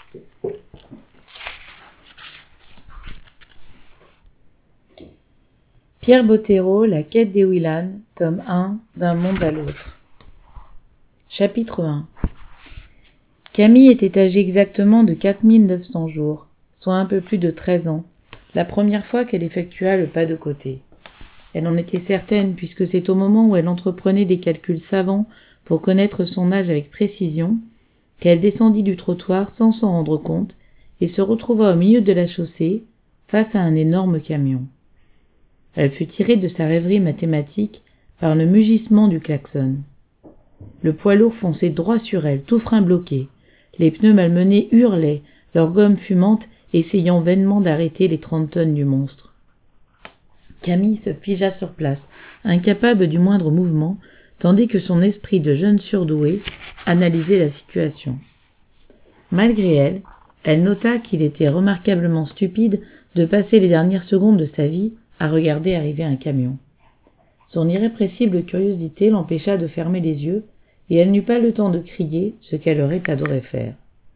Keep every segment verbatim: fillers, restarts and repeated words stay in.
Pierre Bottero, La quête des Willan, tome un, d'un monde à l'autre. Chapitre un. Camille était âgée exactement de quatre mille neuf cents jours, soit un peu plus de treize ans, la première fois qu'elle effectua le pas de côté. Elle en était certaine puisque c'est au moment où elle entreprenait des calculs savants pour connaître son âge avec précision, qu'elle descendit du trottoir sans s'en rendre compte et se retrouva au milieu de la chaussée, face à un énorme camion. Elle fut tirée de sa rêverie mathématique par le mugissement du klaxon. Le poids lourd fonçait droit sur elle, tout frein bloqué. Les pneus malmenés hurlaient, leurs gommes fumantes essayant vainement d'arrêter les trente tonnes du monstre. Camille se figea sur place, incapable du moindre mouvement, tandis que son esprit de jeune surdouée analysait la situation. Malgré elle, elle nota qu'il était remarquablement stupide de passer les dernières secondes de sa vie à regarder arriver un camion. Son irrépressible curiosité l'empêcha de fermer les yeux, et elle n'eut pas le temps de crier ce qu'elle aurait adoré faire.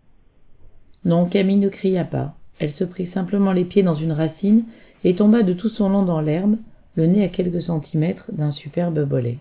Non, Camille ne cria pas. Elle se prit simplement les pieds dans une racine et tomba de tout son long dans l'herbe, le nez à quelques centimètres d'un superbe bolet.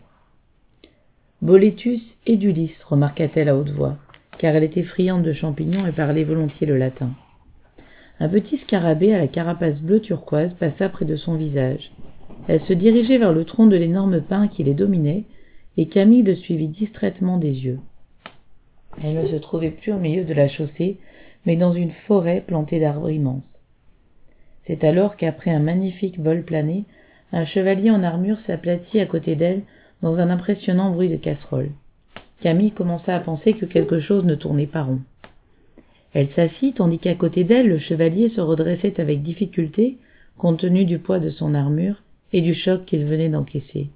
« Boletus edulis » remarqua-t-elle à haute voix, car elle était friande de champignons et parlait volontiers le latin. Un petit scarabée à la carapace bleue turquoise passa près de son visage. Elle se dirigeait vers le tronc de l'énorme pin qui les dominait, et Camille le suivit distraitement des yeux. Elle ne se trouvait plus au milieu de la chaussée, mais dans une forêt plantée d'arbres immenses. C'est alors qu'après un magnifique vol plané, un chevalier en armure s'aplatit à côté d'elle dans un impressionnant bruit de casserole. Camille commença à penser que quelque chose ne tournait pas rond. Elle s'assit tandis qu'à côté d'elle le chevalier se redressait avec difficulté, compte tenu du poids de son armure et du choc qu'il venait d'encaisser.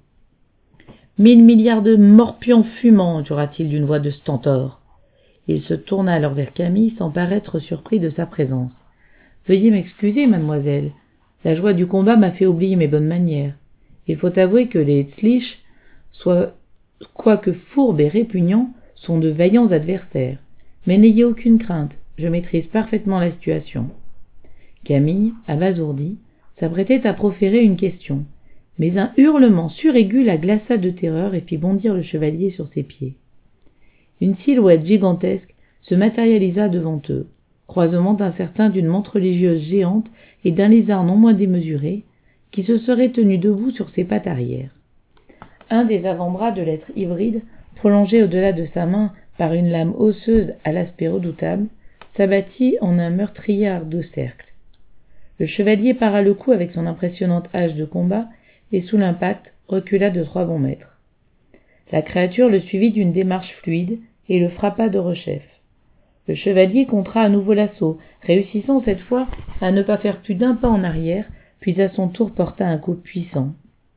« Mille milliards de morpions fumants » jura-t-il d'une voix de stentor. Il se tourna alors vers Camille sans paraître surpris de sa présence. « Veuillez m'excuser, mademoiselle. La joie du combat m'a fait oublier mes bonnes manières. Il faut avouer que les Tzlich, soit quoique fourbes et répugnants, sont de vaillants adversaires. Mais n'ayez aucune crainte, je maîtrise parfaitement la situation. » Camille, abasourdie, s'apprêtait à proférer une question, mais un hurlement suraigu la glaça de terreur et fit bondir le chevalier sur ses pieds. Une silhouette gigantesque se matérialisa devant eux, croisement incertain d'une menthe religieuse géante et d'un lézard non moins démesuré, qui se serait tenu debout sur ses pattes arrière. Un des avant-bras de l'être hybride, prolongé au-delà de sa main par une lame osseuse à l'aspect redoutable, s'abattit en un meurtrier de cercle. Le chevalier para le coup avec son impressionnante hache de combat et sous l'impact recula de trois bons mètres. La créature le suivit d'une démarche fluide et le frappa de rechef. Le chevalier contra à nouveau l'assaut, réussissant cette fois à ne pas faire plus d'un pas en arrière, puis à son tour porta un coup puissant.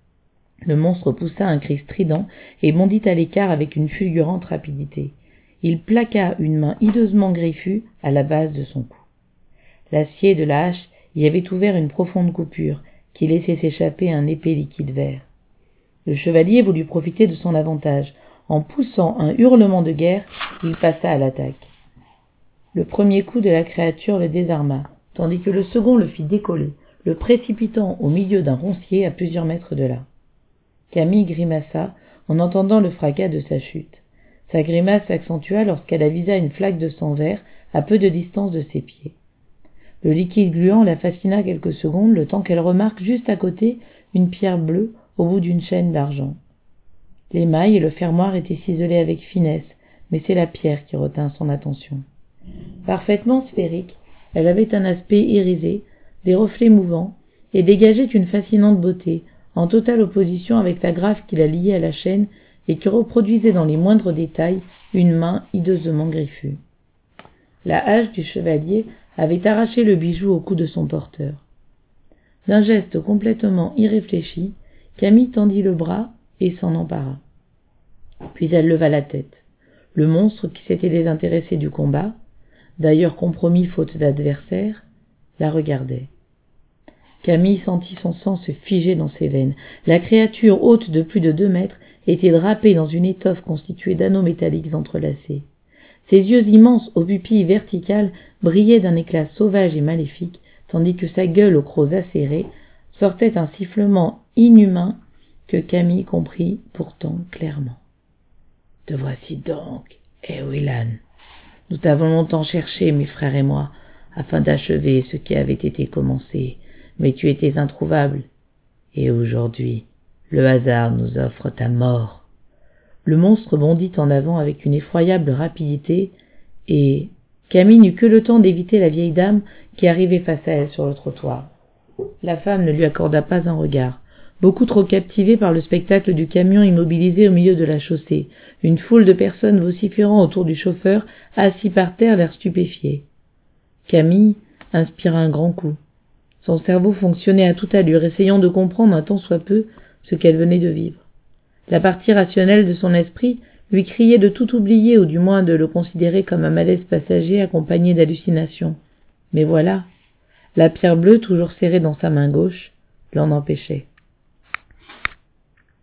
Le monstre poussa un cri strident et bondit à l'écart avec une fulgurante rapidité. Il plaqua une main hideusement griffue à la base de son cou. L'acier de la hache y avait ouvert une profonde coupure, qui laissait s'échapper un épais liquide vert. Le chevalier voulut profiter de son avantage. En poussant un hurlement de guerre, il passa à l'attaque. Le premier coup de la créature le désarma, tandis que le second le fit décoller, le précipitant au milieu d'un roncier à plusieurs mètres de là. Camille grimaça en entendant le fracas de sa chute. Sa grimace s'accentua lorsqu'elle avisa une flaque de sang vert à peu de distance de ses pieds. Le liquide gluant la fascina quelques secondes, le temps qu'elle remarque juste à côté une pierre bleue au bout d'une chaîne d'argent. L'émail et le fermoir étaient ciselés avec finesse, mais c'est la pierre qui retint son attention. Parfaitement sphérique, elle avait un aspect irisé, des reflets mouvants, et dégageait une fascinante beauté, en totale opposition avec l'agrafe qui la liait à la chaîne et qui reproduisait dans les moindres détails une main hideusement griffue. La hache du chevalier avait arraché le bijou au cou de son porteur. D'un geste complètement irréfléchi, Camille tendit le bras et s'en empara. Puis elle leva la tête. Le monstre qui s'était désintéressé du combat, d'ailleurs compromis faute d'adversaire, la regardait. Camille sentit son sang se figer dans ses veines. La créature haute de plus de deux mètres était drapée dans une étoffe constituée d'anneaux métalliques entrelacés. Ses yeux immenses aux pupilles verticales brillaient d'un éclat sauvage et maléfique, tandis que sa gueule aux crocs acérés sortait un sifflement inhumain que Camille comprit pourtant clairement. « Te voici donc, Eowyn. Nous t'avons longtemps cherché, mes frères et moi, afin d'achever ce qui avait été commencé, mais tu étais introuvable. Et aujourd'hui, le hasard nous offre ta mort. » Le monstre bondit en avant avec une effroyable rapidité, et Camille n'eut que le temps d'éviter la vieille dame qui arrivait face à elle sur le trottoir. La femme ne lui accorda pas un regard, beaucoup trop captivée par le spectacle du camion immobilisé au milieu de la chaussée, une foule de personnes vociférant autour du chauffeur, assis par terre l'air stupéfié. Camille inspira un grand coup. Son cerveau fonctionnait à toute allure, essayant de comprendre un tant soit peu ce qu'elle venait de vivre. La partie rationnelle de son esprit lui criait de tout oublier, ou du moins de le considérer comme un malaise passager accompagné d'hallucinations. Mais voilà, la pierre bleue, toujours serrée dans sa main gauche, l'en empêchait.